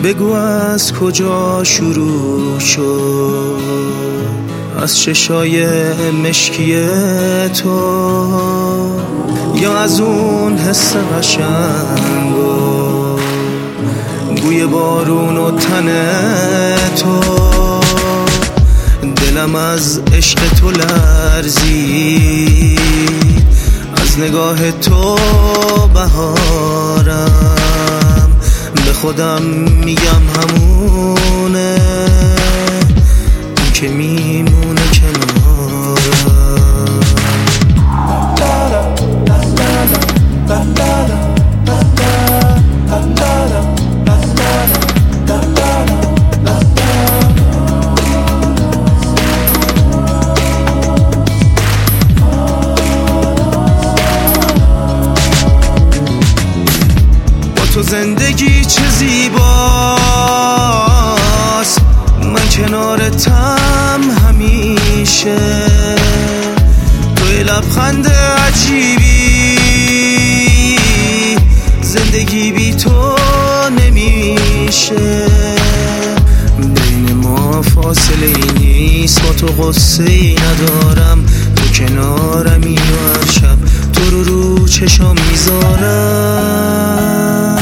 بگو از کجا شروع شد، از چشای مشکی تو یا از اون حس قشنگ و بوی بارون و تن تو. دلم از عشق تو لرزید، از نگاه تو بهارم، به خودم میگم همونه اون که میمونه کنارم. تو زندگی چه زیباست، من کنارتم همیشه. توی لبخند عجیبی، زندگی بی تو نمیشه. بین ما فاصله ای نیست، با تو غصه ای ندارم. تو کنارمی و هر شب تو رو چشام میذارم.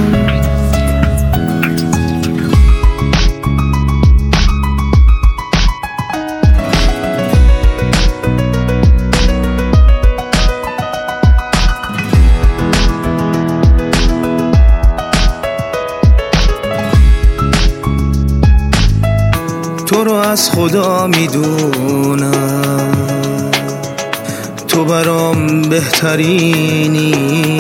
تو رو از خدا میدونم، تو برام بهترینی،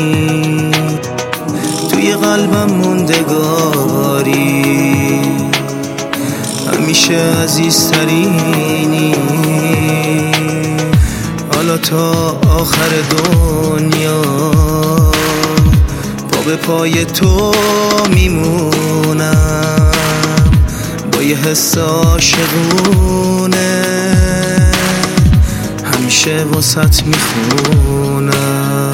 توی قلبم موندگاری، همیشه عزیزترینی. حالا تا آخر دنیا پا به پای تو میمونم، با یه حس عاشقونه همیشه واسط میخونم.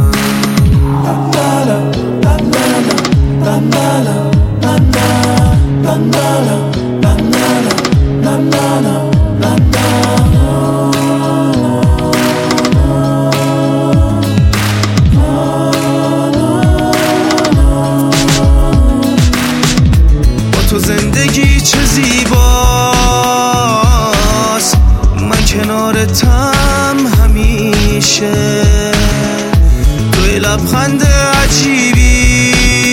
تو زندگی چه زیباست، من کنارتم همیشه. توی لبخند عجیبی،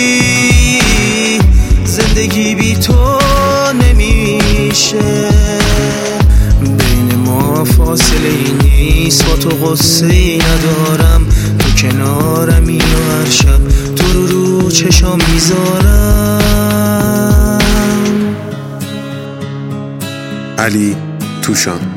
زندگی بی تو نمیشه. بین ما فاصله ای نیست، با تو غصه ای ندارم. تو کنارمی و هر شب تو رو چشام میذارم. علی توشان.